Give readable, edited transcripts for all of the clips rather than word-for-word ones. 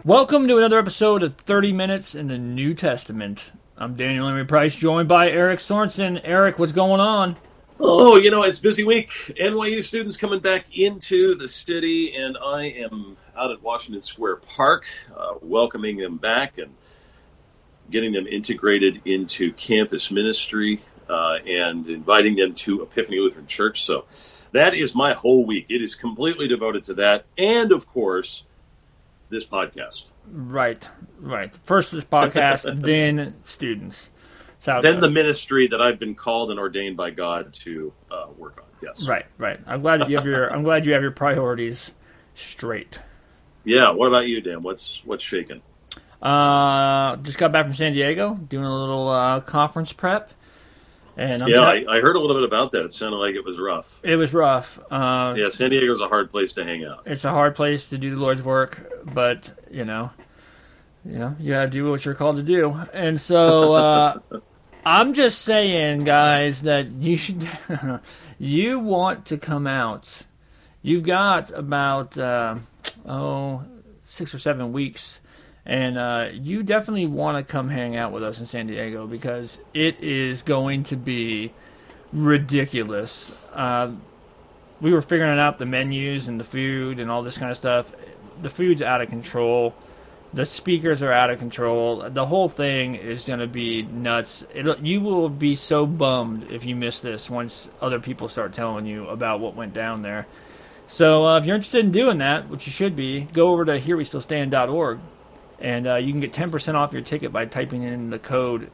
Welcome to another episode of 30 Minutes in the New Testament. I'm Daniel Emery Price, joined by Eric Sorensen. Eric, what's going on? Oh, it's a busy week. NYU students coming back into the city, and I am out at Washington Square Park, welcoming them back and getting them integrated into campus ministry and inviting them to Epiphany Lutheran Church. So that is my whole week. It is completely devoted to that. And, of course, this podcast. Right. First this podcast, then students. Then the ministry that I've been called and ordained by God to work on. Yes. Right. I'm glad that you have your priorities straight. Yeah. What about you, Dan? What's shaking? Just got back from San Diego, doing a little conference prep. And I heard a little bit about that. It sounded like it was rough. It was rough. San Diego's a hard place to hang out. It's a hard place to do the Lord's work, but you gotta do what you're called to do. And so I'm just saying, guys, that you should. You want to come out. You've got about 6 or 7 weeks. And you definitely want to come hang out with us in San Diego because it is going to be ridiculous. We were figuring out the menus and the food and all this kind of stuff. The food's out of control. The speakers are out of control. The whole thing is going to be nuts. You will be so bummed if you miss this once other people start telling you about what went down there. So if you're interested in doing that, which you should be, go over to herewestillstand.org. And you can get 10% off your ticket by typing in the code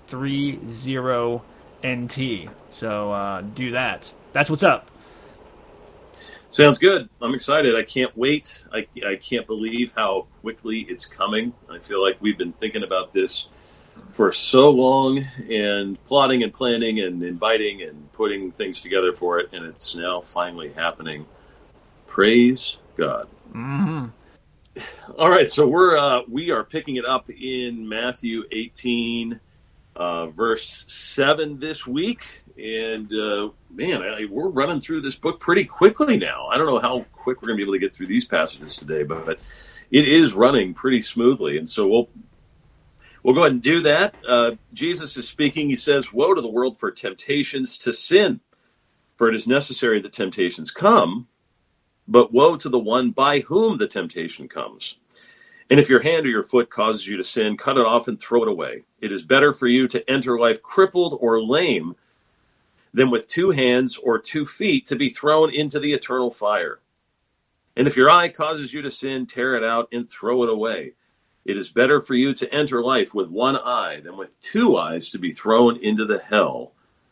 30NT. So do that. That's what's up. Sounds good. I'm excited. I can't wait. I can't believe how quickly it's coming. I feel like we've been thinking about this for so long and plotting and planning and inviting and putting things together for it. And it's now finally happening. Praise God. Mm-hmm. All right, so we are picking it up in Matthew 18, verse 7 this week, and we're running through this book pretty quickly now. I don't know how quick we're going to be able to get through these passages today, but it is running pretty smoothly, and so we'll go ahead and do that. Jesus is speaking. He says, "Woe to the world for temptations to sin, for it is necessary that temptations come. But woe to the one by whom the temptation comes. And if your hand or your foot causes you to sin, cut it off and throw it away. It is better for you to enter life crippled or lame than with 2 hands or 2 feet to be thrown into the eternal fire. And if your eye causes you to sin, tear it out and throw it away. It is better for you to enter life with 1 eye than with 2 eyes to be thrown into the hell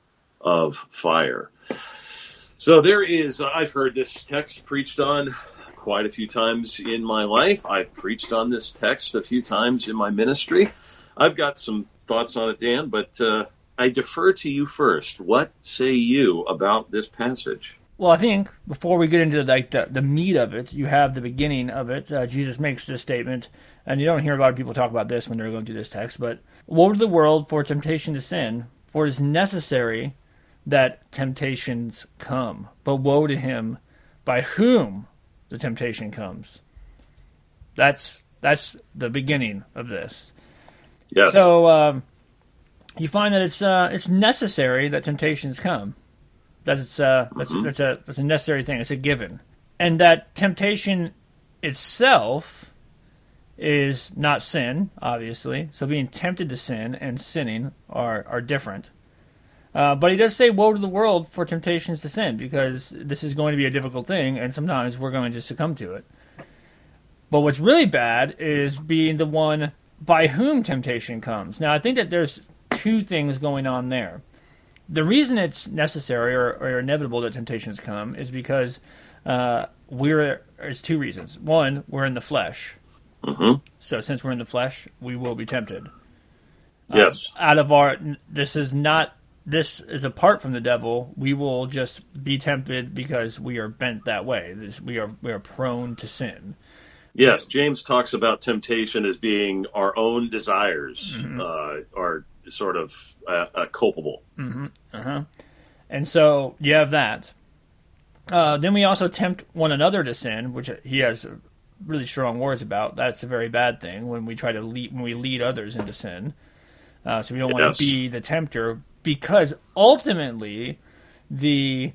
of fire." So I've heard this text preached on quite a few times in my life. I've preached on this text a few times in my ministry. I've got some thoughts on it, Dan, but I defer to you first. What say you about this passage? Well, I think before we get into the meat of it, you have the beginning of it. Jesus makes this statement, and you don't hear a lot of people talk about this when they're going through this text, but woe to the world for temptation to sin, for it is necessary that temptations come, but woe to him by whom the temptation comes. That's the beginning of this. Yes. So you find that it's necessary that temptations come. That's a necessary thing. It's a given, and that temptation itself is not sin, obviously. So being tempted to sin and sinning are different. But he does say, woe to the world for temptations to sin, because this is going to be a difficult thing, and sometimes we're going to succumb to it. But what's really bad is being the one by whom temptation comes. Now, I think that there's 2 things going on there. The reason it's necessary or inevitable that temptations come is because there's 2 reasons. One, we're in the flesh. Mm-hmm. So since we're in the flesh, we will be tempted. Yes. This is apart from the devil. We will just be tempted because we are bent that way. We are prone to sin. Yes, James talks about temptation as being our own desires, are sort of culpable. Mm-hmm. Uh-huh. And so you have that. Then we also tempt one another to sin, which he has really strong words about. That's a very bad thing when we try to lead others into sin. So we don't want to be the tempter, because ultimately the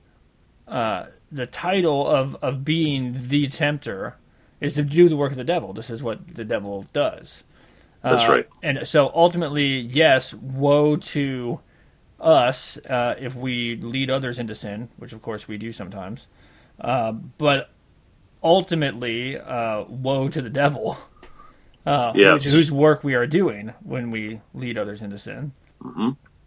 title of being the tempter is to do the work of the devil. This is what the devil does. That's right. And so ultimately, yes, woe to us if we lead others into sin, which of course we do sometimes. But ultimately, woe to the devil, whose work we are doing when we lead others into sin. Mm-hmm.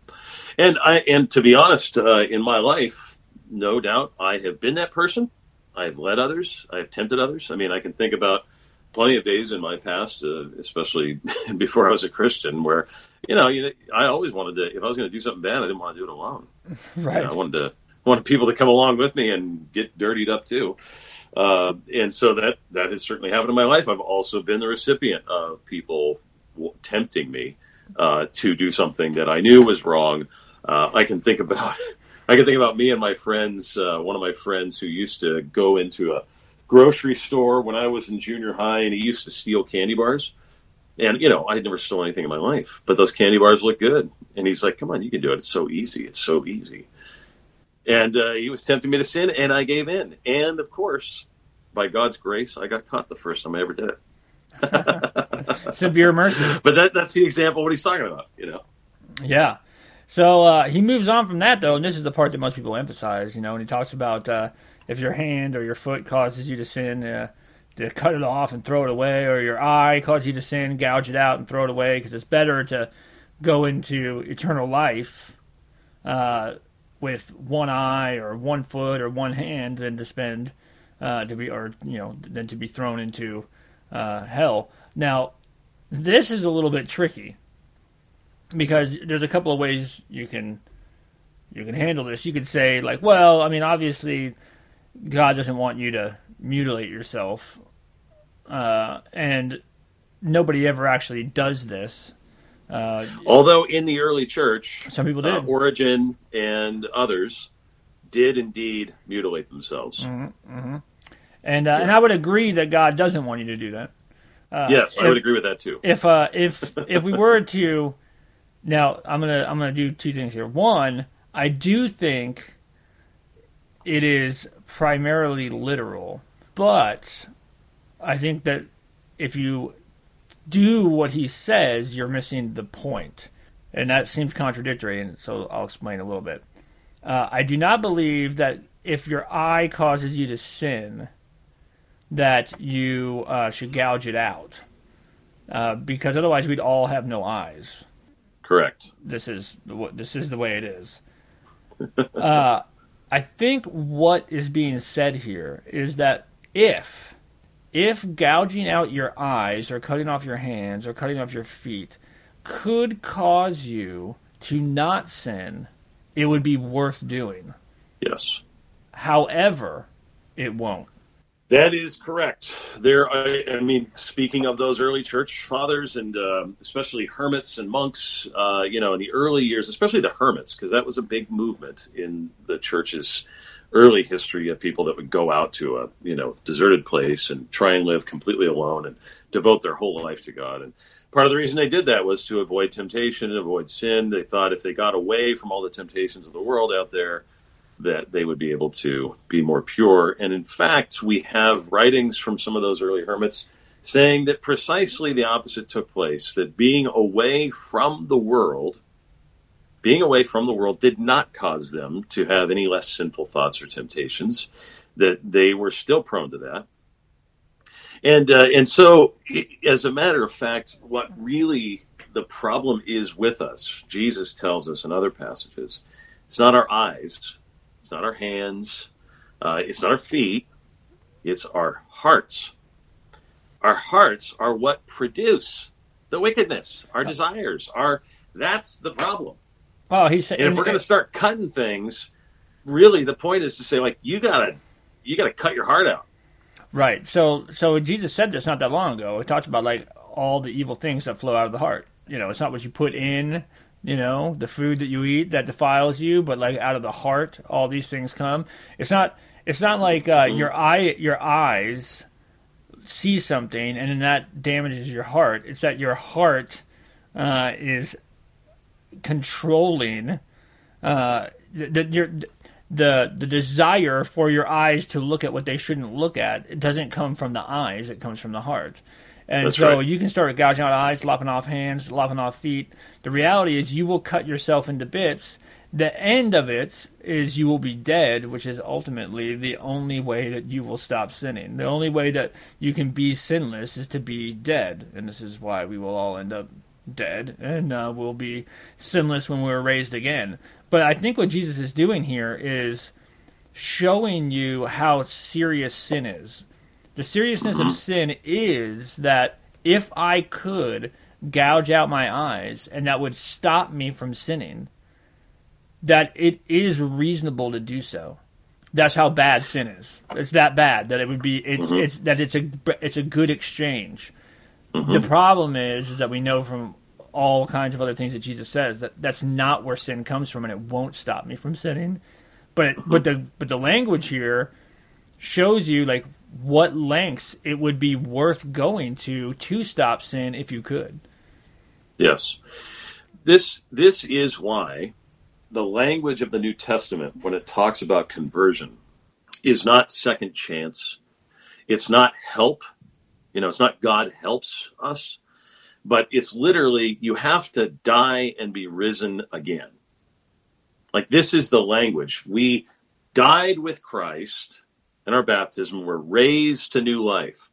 And to be honest, in my life, no doubt, I have been that person. I've led others. I've tempted others. I mean, I can think about plenty of days in my past, especially before I was a Christian, where, I always wanted to, if I was going to do something bad, I didn't want to do it alone. Right. I wanted people to come along with me and get dirtied up too. And so that has certainly happened in my life. I've also been the recipient of people tempting me to do something that I knew was wrong. I can think about me and my friends. One of my friends who used to go into a grocery store when I was in junior high, and he used to steal candy bars. And I had never stolen anything in my life, but those candy bars look good. And he's like, "Come on, you can do it. It's so easy. It's so easy." And he was tempting me to sin, and I gave in. And of course, by God's grace, I got caught the first time I ever did it. Severe mercy. But that's the example of what he's talking about, Yeah. So he moves on from that, though, and this is the part that most people emphasize, when he talks about if your hand or your foot causes you to sin, to cut it off and throw it away, or your eye causes you to sin, gouge it out and throw it away, because it's better to go into eternal life with one eye or one foot or one hand than to spend than to be thrown into hell. Now, this is a little bit tricky, because there's a couple of ways you can handle this. You could say, like, well, I mean, obviously God doesn't want you to mutilate yourself, and nobody ever actually does this. Although in the early church, some people did. Origen and others did indeed mutilate themselves. Mm-hmm, mm-hmm. And I would agree that God doesn't want you to do that. Yes, I would agree with that too. If we were to, now I'm gonna do two things here. One, I do think it is primarily literal, but I think that if you do what he says, you're missing the point, and that seems contradictory. And so I'll explain a little bit. I do not believe that if your eye causes you to sin, that you should gouge it out, because otherwise we'd all have no eyes. Correct. This is the way it is. I think what is being said here is that if gouging out your eyes or cutting off your hands or cutting off your feet could cause you to not sin, it would be worth doing. Yes. However, it won't. That is correct. I mean, speaking of those early church fathers and especially hermits and monks, in the early years, especially the hermits, because that was a big movement in the church's early history of people that would go out to a deserted place and try and live completely alone and devote their whole life to God. And part of the reason they did that was to avoid temptation and avoid sin. They thought if they got away from all the temptations of the world out there, that they would be able to be more pure. And in fact, we have writings from some of those early hermits saying that precisely the opposite took place, that being away from the world did not cause them to have any less sinful thoughts or temptations, that they were still prone to that. And so, as a matter of fact, what really the problem is with us, Jesus tells us in other passages, it's not our eyes, it's not our hands, it's not our feet, it's our hearts. Our hearts are what produce the wickedness, our desires. That's the problem. Oh, he said, and if we're going to start cutting things, really the point is to say, like, you gotta cut your heart out. Right. So Jesus said this not that long ago. He talked about like all the evil things that flow out of the heart. It's not what you put in, the food that you eat that defiles you, but like out of the heart, all these things come. It's not like your eyes see something and then that damages your heart. It's that your heart is controlling the desire for your eyes to look at what they shouldn't look at. It doesn't come from the eyes; it comes from the heart. And That's so right. you can start gouging out eyes, lopping off hands, lopping off feet. The reality is you will cut yourself into bits. The end of it is you will be dead, which is ultimately the only way that you will stop sinning. The only way that you can be sinless is to be dead. And this is why we will all end up dead and we'll be sinless when we're raised again. But I think what Jesus is doing here is showing you how serious sin is. The seriousness of sin is that if I could gouge out my eyes and that would stop me from sinning, that it is reasonable to do so. That's how bad sin is. It's that bad that it would be. It's a good exchange. The problem is that we know from all kinds of other things that Jesus says that that's not where sin comes from, and it won't stop me from sinning. But the language here shows you like what lengths it would be worth going to stop sin if you could. Yes. This is why the language of the New Testament, when it talks about conversion, is not second chance. It's not help. It's not God helps us, but it's literally you have to die and be risen again. Like this is the language. We died with Christ in our baptism. We're raised to new life.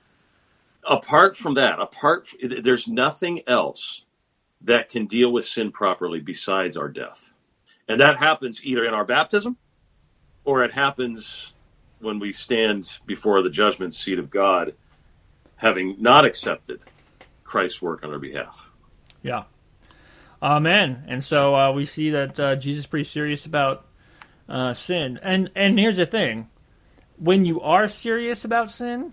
Apart from that, there's nothing else that can deal with sin properly besides our death. And that happens either in our baptism or it happens when we stand before the judgment seat of God, having not accepted Christ's work on our behalf. Yeah. Amen. And so we see that Jesus is pretty serious about sin. And here's the thing. When you are serious about sin,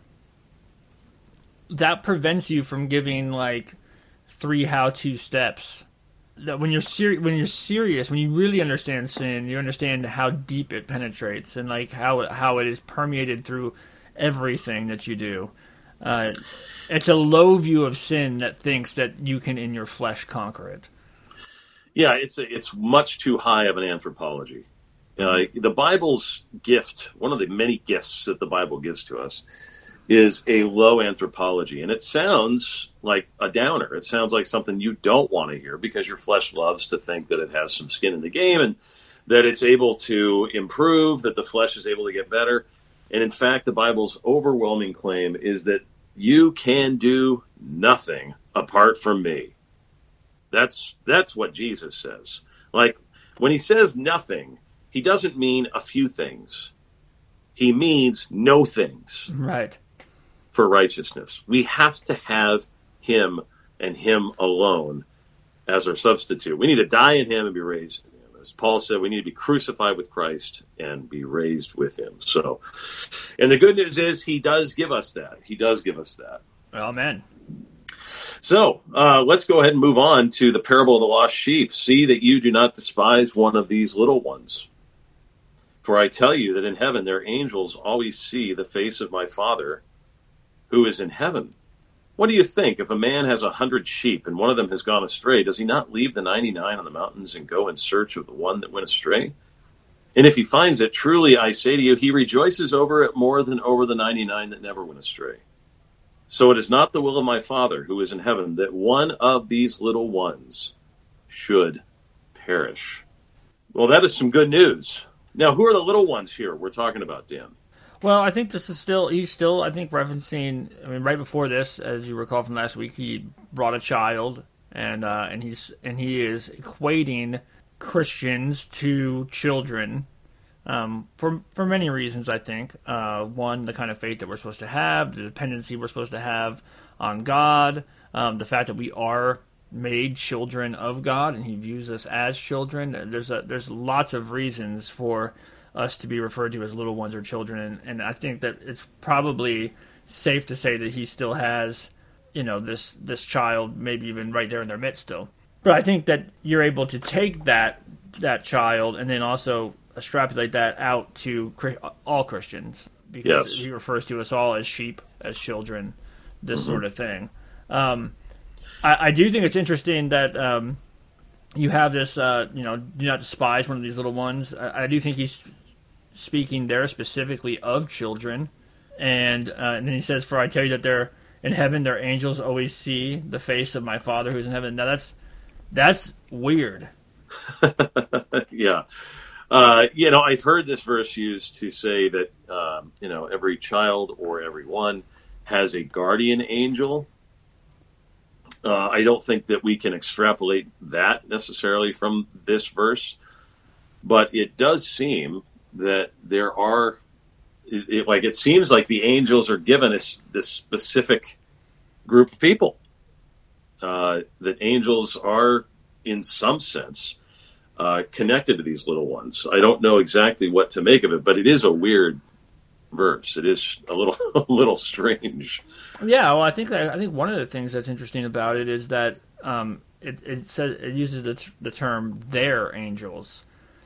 that prevents you from giving like 3 how-to steps. That when you're serious, when you really understand sin, you understand how deep it penetrates and like how it is permeated through everything that you do. It's a low view of sin that thinks that you can in your flesh conquer it. Yeah, it's much too high of an anthropology. The Bible's gift, one of the many gifts that the Bible gives to us, is a low anthropology. And it sounds like a downer. It sounds like something you don't want to hear because your flesh loves to think that it has some skin in the game and that it's able to improve, that the flesh is able to get better. And in fact, the Bible's overwhelming claim is that you can do nothing apart from me. That's what Jesus says. Like, when he says nothing, he doesn't mean a few things. He means no things. Right. For righteousness. We have to have him and him alone as our substitute. We need to die in him and be raised in him. As Paul said, we need to be crucified with Christ and be raised with him. So, and the good news is he does give us that. He does give us that. Amen. So let's go ahead and move on to the parable of the lost sheep. See that you do not despise one of these little ones. For I tell you that in heaven their angels always see the face of my Father who is in heaven. What do you think? If a man has 100 sheep and one of them has gone astray, does he not leave the 99 on the mountains and go in search of the one that went astray? And if he finds it, truly I say to you, he rejoices over it more than over the 99 that never went astray. So it is not the will of my Father who is in heaven that one of these little ones should perish. Well, that is some good news. Now, who are the little ones here we're talking about, Dan? Well, I think he's still, I think, referencing, right before this, as you recall from last week, he brought a child, and he is equating Christians to children, for many reasons, I think. One, the kind of faith that we're supposed to have, the dependency we're supposed to have on God, the fact that we are made children of God, and he views us as children. There's lots of reasons for us to be referred to as little ones or children, and I think that it's probably safe to say that he still has, this child, maybe even right there in their midst still. But I think that you're able to take that child and then also extrapolate that out to all Christians. because Yes. he refers to us all as sheep, as children, this sort of thing. I do think it's interesting that you have this, do not despise one of these little ones. I do think he's speaking there specifically of children. And then he says, "For I tell you that they're in heaven, their angels always see the face of my Father who's in heaven." Now that's weird. Yeah. I've heard this verse used to say that, every child or everyone has a guardian angel. I don't think that we can extrapolate that necessarily from this verse, but it does seem that there are, it seems like the angels are given us this specific group of people. That angels are, in some sense, connected to these little ones. I don't know exactly what to make of it, but it is a weird verse. It is a little strange. Yeah, well, I think one of the things that's interesting about it is that it says it uses the term "their angels,"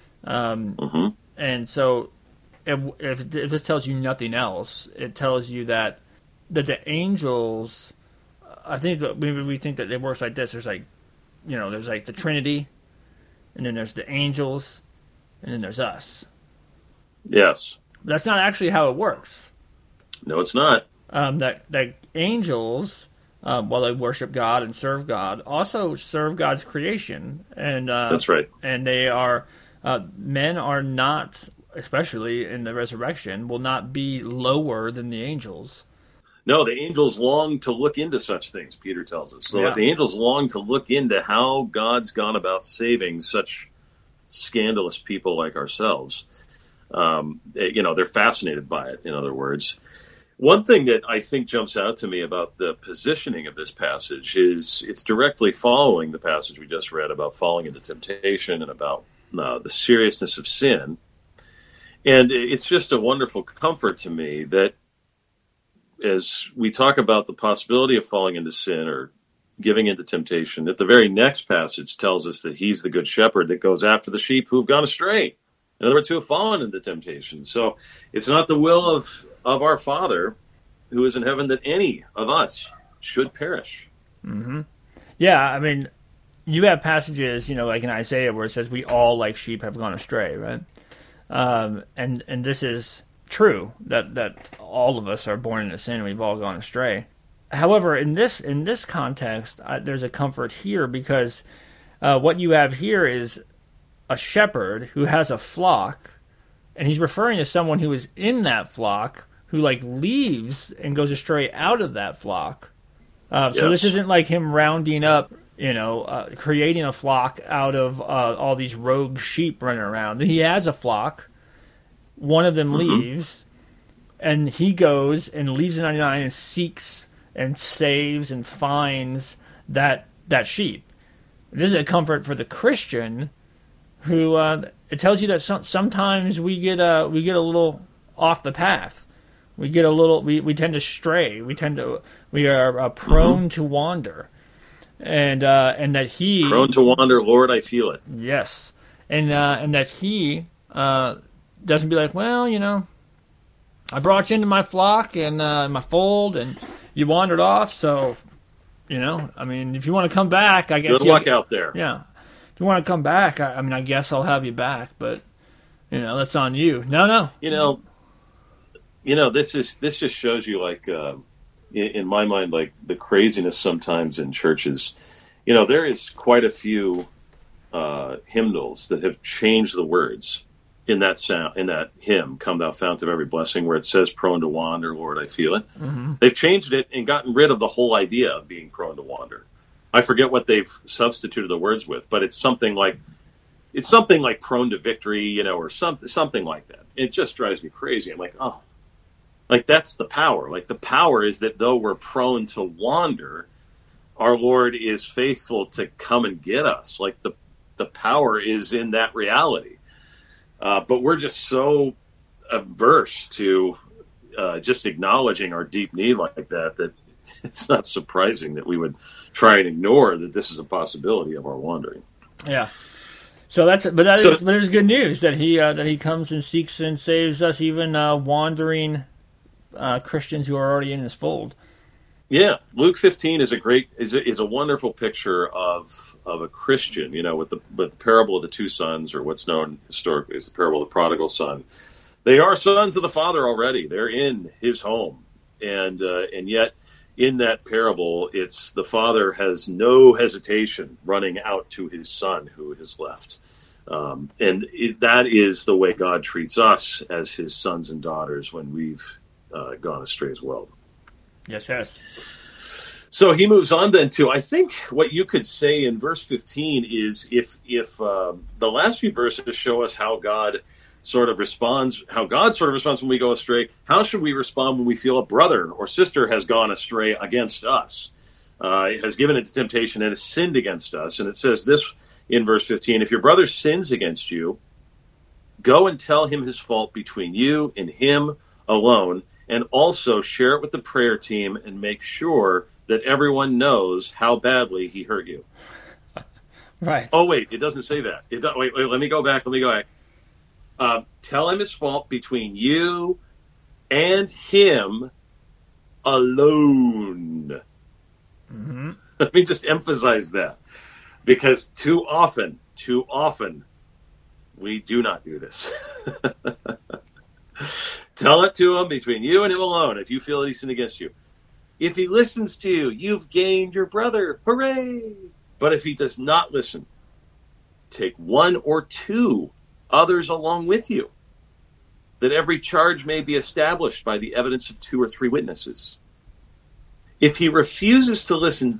and so if this tells you nothing else, it tells you that the angels. I think that maybe we think that it works like this. There's there's the Trinity, and then there's the angels, and then there's us. Yes. But that's not actually how it works. No, it's not. That angels, while they worship God and serve God, also serve God's creation. And that's right. And they are men are not, especially in the resurrection, will not be lower than the angels. No, the angels long to look into such things, Peter tells us. So Yeah. the angels long to look into how God's gone about saving such scandalous people like ourselves. They're fascinated by it, in other words. One thing that I think jumps out to me about the positioning of this passage is it's directly following the passage we just read about falling into temptation and about the seriousness of sin. And it's just a wonderful comfort to me that as we talk about the possibility of falling into sin or giving into temptation, that the very next passage tells us that he's the good shepherd that goes after the sheep who have gone astray. In other words, who have fallen into temptation. So it's not the will of our Father who is in heaven that any of us should perish. Mm-hmm. Yeah, I mean, you have passages, like in Isaiah where it says we all like sheep have gone astray, right? And this is true that all of us are born into sin and we've all gone astray. However, in this context, there's a comfort here because what you have here is a shepherd who has a flock, and he's referring to someone who is in that flock who leaves and goes astray out of that flock. So this isn't like him rounding up, creating a flock out of all these rogue sheep running around. He has a flock. One of them leaves, and he goes and leaves the 99 and seeks and saves and finds that sheep. This is a comfort for the Christian who it tells you that sometimes we get a little off the path. We get a little. We tend to stray. We are prone to wander, and that he prone to wander. Lord, I feel it. Yes, and that he doesn't be like, well, I brought you into my flock and my fold, and you wandered off. So, I mean, if you want to come back, I guess good luck out there. Yeah, if you want to come back, I guess I'll have you back, but that's on you. No. This just shows you, in my mind, the craziness sometimes in churches. There is quite a few hymnals that have changed the words in that hymn, "Come Thou Fount of Every Blessing," where it says "prone to wander, Lord, I feel it." Mm-hmm. They've changed it and gotten rid of the whole idea of being prone to wander. I forget what they've substituted the words with, but it's something like "prone to victory," or something like that. It just drives me crazy. I'm like, oh. That's the power. The power is that though we're prone to wander, our Lord is faithful to come and get us. The power is in that reality. But we're just so averse to just acknowledging our deep need like that it's not surprising that we would try and ignore that this is a possibility of our wandering. Yeah. So that is good news that he comes and seeks and saves us even wandering Christians who are already in his fold. Yeah, Luke 15 is a wonderful picture of a Christian, with the parable of the two sons, or what's known historically as the parable of the prodigal son. They are sons of the Father already. They're in his home, and yet in that parable, it's the Father has no hesitation running out to his son who is left, that is the way God treats us as his sons and daughters when we've gone astray as well. Yes. So he moves on then to, I think what you could say in verse 15 is if the last few verses show us how God sort of responds when we go astray, how should we respond when we feel a brother or sister has gone astray against us, has given into temptation and has sinned against us? And it says this in verse 15, if your brother sins against you, go and tell him his fault between you and him alone, and also share it with the prayer team and make sure that everyone knows how badly he hurt you. Right. Oh, wait, it doesn't say that. Wait, let me go back. Tell him his fault between you and him alone. Mm-hmm. Let me just emphasize that, because too often, we do not do this. Tell it to him between you and him alone if you feel that he sinned against you. If he listens to you, you've gained your brother. Hooray! But if he does not listen, take one or two others along with you, that every charge may be established by the evidence of 2 or 3 witnesses. If he refuses to listen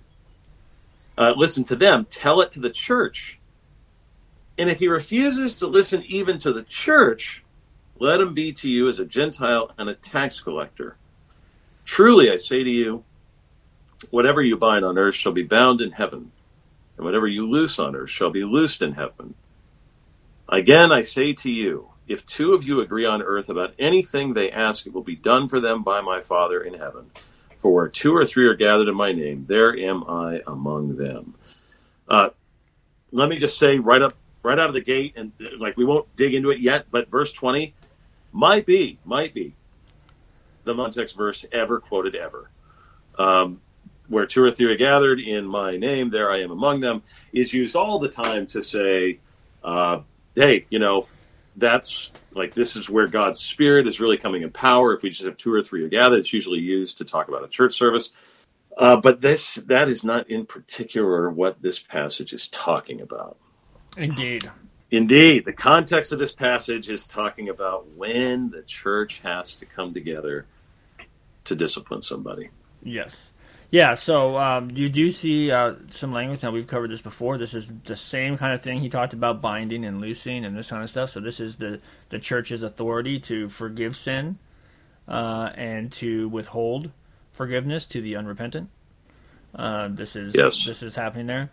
to them, tell it to the church. And if he refuses to listen even to the church, let him be to you as a Gentile and a tax collector. Truly, I say to you, whatever you bind on earth shall be bound in heaven, and whatever you loose on earth shall be loosed in heaven. Again, I say to you, if 2 of you agree on earth about anything they ask, it will be done for them by my Father in heaven. For where 2 or 3 are gathered in my name, there am I among them. Let me just say right out of the gate, and we won't dig into it yet, but verse 20 might be the context verse ever quoted ever. Where 2 or 3 are gathered in my name, there I am among them, is used all the time to say, hey, that's this is where God's Spirit is really coming in power. If we just have 2 or 3 are gathered, it's usually used to talk about a church service. But that is not in particular what this passage is talking about. Indeed. The context of this passage is talking about when the church has to come together to discipline somebody. Yes. Yeah, so you do see some language. Now, we've covered this before. This is the same kind of thing he talked about, binding and loosing and this kind of stuff. So this is the church's authority to forgive sin and to withhold forgiveness to the unrepentant. This is happening there.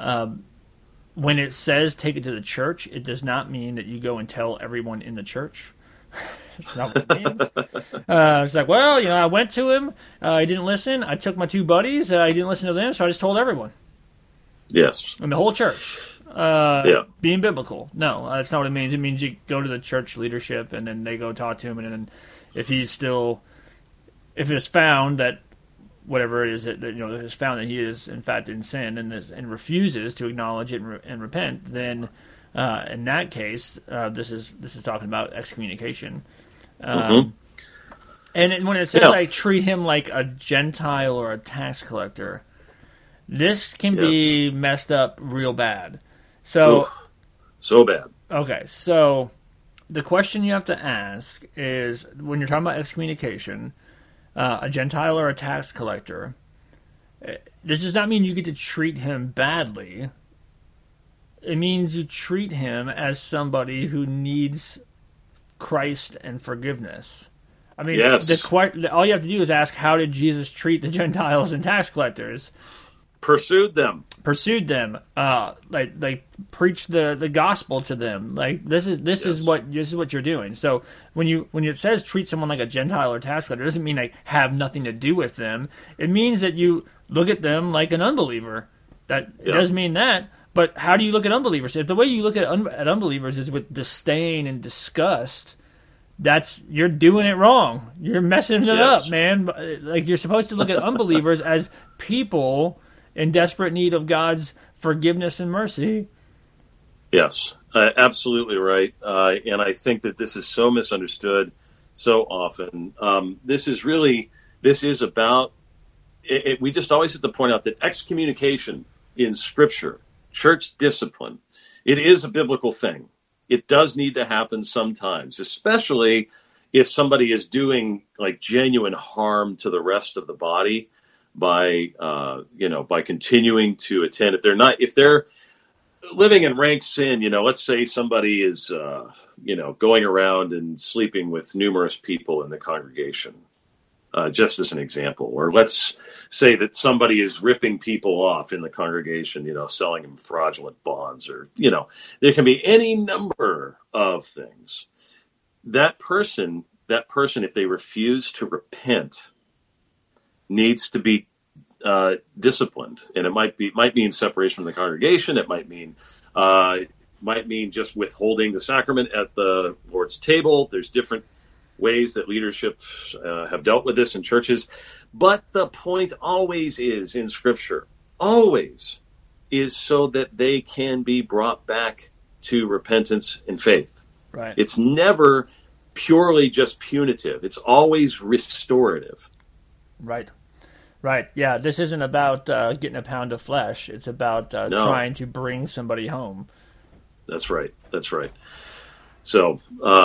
When it says take it to the church, it does not mean that you go and tell everyone in the church. That's not what it means. It's like, I went to him. He didn't listen. I took my 2 buddies. He didn't listen to them, so I just told everyone. Yes. And the whole church. Being biblical. No, that's not what it means. It means you go to the church leadership, and then they go talk to him, and then if it's found that whatever it is that is found that he is in fact in sin and refuses to acknowledge it and repent, then in that case, this is talking about excommunication. And when it says treat him like a Gentile or a tax collector, this can be messed up real bad. So bad. Okay, so the question you have to ask is, when you're talking about excommunication, a Gentile or a tax collector, this does not mean you get to treat him badly. It means you treat him as somebody who needs Christ and forgiveness. I mean, all you have to do is ask, how did Jesus treat the Gentiles and tax collectors? Pursued them. Like preached the gospel to them. Like this is what you're doing. So when it says treat someone like a Gentile or tax collector, it doesn't mean like have nothing to do with them. It means that you look at them like an unbeliever. It does mean that. But how do you look at unbelievers? If the way you look at unbelievers is with disdain and disgust, you're doing it wrong. You're messing it Yes. up, man. Like, you're supposed to look at unbelievers as people in desperate need of God's forgiveness and mercy. Yes, absolutely right. And I think that this is so misunderstood so often. This is about, we just always have to point out that excommunication in Scripture, church discipline, it is a biblical thing. It does need to happen sometimes, especially if somebody is doing like genuine harm to the rest of the body by continuing to attend. If they're living in rank sin, let's say somebody is, going around and sleeping with numerous people in the congregation, just as an example. Or let's say that somebody is ripping people off in the congregation, selling them fraudulent bonds, or, there can be any number of things. That person, if they refuse to repent, needs to be disciplined, and it might mean separation from the congregation. It might mean just withholding the sacrament at the Lord's table. There's different ways that leadership have dealt with this in churches, but the point always is in Scripture, always is so that they can be brought back to repentance and faith. Right. It's never purely just punitive. It's always restorative. Right. Right. Yeah. This isn't about getting a pound of flesh. It's about trying to bring somebody home. That's right. So,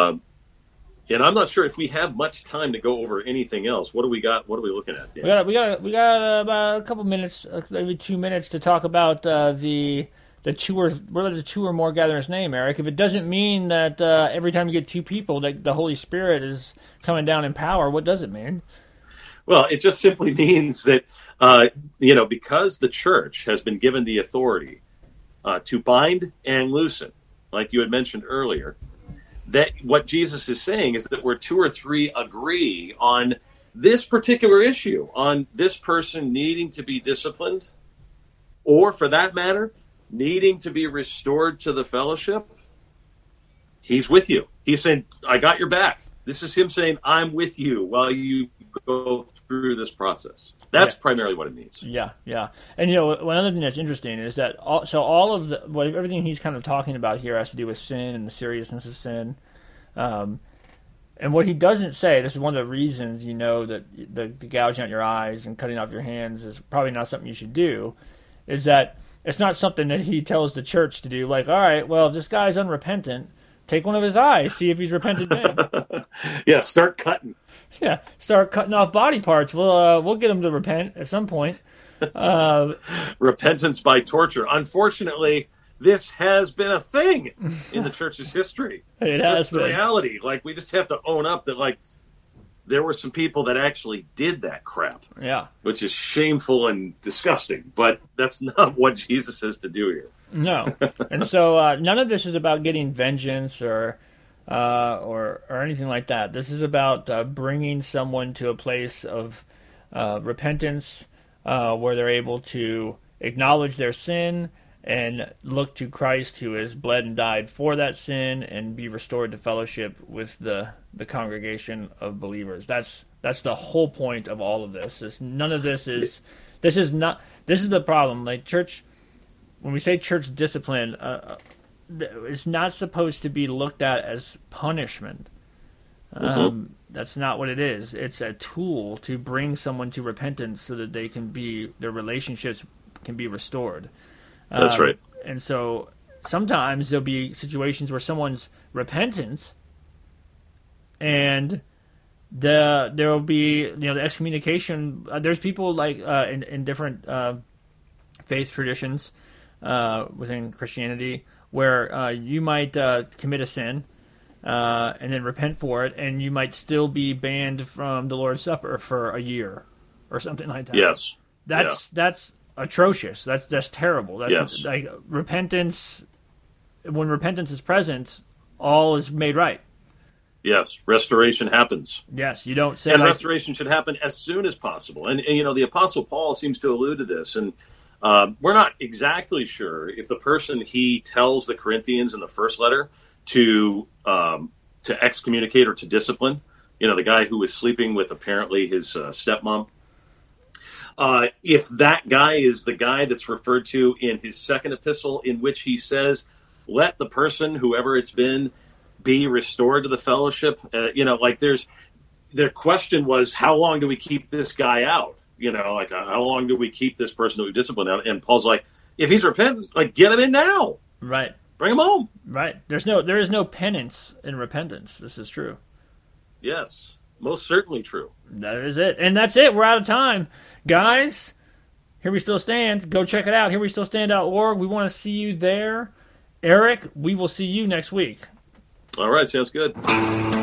and I'm not sure if we have much time to go over anything else. What do we got? What are we looking at, Dan? We got about a couple minutes, maybe 2 minutes, to talk about the two or more gatherings name, Eric. If it doesn't mean that every time you get two people that the Holy Spirit is coming down in power, what does it mean? Well, it just simply means that, because the church has been given the authority to bind and loosen, like you had mentioned earlier, that what Jesus is saying is that where two or three agree on this particular issue, on this person needing to be disciplined, or for that matter, needing to be restored to the fellowship, he's with you. He's saying, I got your back. This is him saying, I'm with you while you go through this process. That's primarily what it means. Yeah. And one other thing that's interesting is that everything he's kind of talking about here has to do with sin and the seriousness of sin. And what he doesn't say, this is one of the reasons that the gouging out your eyes and cutting off your hands is probably not something you should do, is that it's not something that he tells the church to do. Like, all right, well, if this guy's unrepentant, take one of his eyes, see if he's repented then. Yeah, start cutting. Yeah, start cutting off body parts. We'll get him to repent at some point. Repentance by torture. Unfortunately, this has been a thing in the church's history. That's the reality. Like, we just have to own up that, like, there were some people that actually did that crap. Yeah. Which is shameful and disgusting, but that's not what Jesus says to do here. No. And so none of this is about getting vengeance or anything like that. This is about bringing someone to a place of repentance where they're able to acknowledge their sin and look to Christ, who has bled and died for that sin, and be restored to fellowship with the congregation of believers. That's the whole point of all of this. None of this is. This is the problem. Like, church, when we say church discipline, it's not supposed to be looked at as punishment. That's not what it is. It's a tool to bring someone to repentance so that their relationships can be restored. That's right. And so sometimes there'll be situations where someone's repentant, and there will be the excommunication. There's people like in different faith traditions within Christianity where you might commit a sin and then repent for it, and you might still be banned from the Lord's Supper for a year or something like that. Yes, that's atrocious. That's terrible. That's like repentance. When repentance is present, all is made right. Yes, restoration happens. Yes, you don't say. And restoration should happen as soon as possible. And the Apostle Paul seems to allude to this. And we're not exactly sure if the person he tells the Corinthians in the first letter to to excommunicate or to discipline. You know, the guy who was sleeping with apparently his stepmom. If that guy is the guy that's referred to in his second epistle, in which he says, let the person, whoever it's been, be restored to the fellowship. Their question was, how long do we keep this guy out? You know, like, how long do we keep this person that we discipline out? And Paul's like, if he's repentant, like, get him in now. Right. Bring him home. Right. There is no penance in repentance. This is true. Yes. Most certainly true. That is it. And that's it. We're out of time. Guys, Here We Still Stand. Go check it out. HereWeStillStand.org. We want to see you there. Eric, we will see you next week. All right. Sounds good.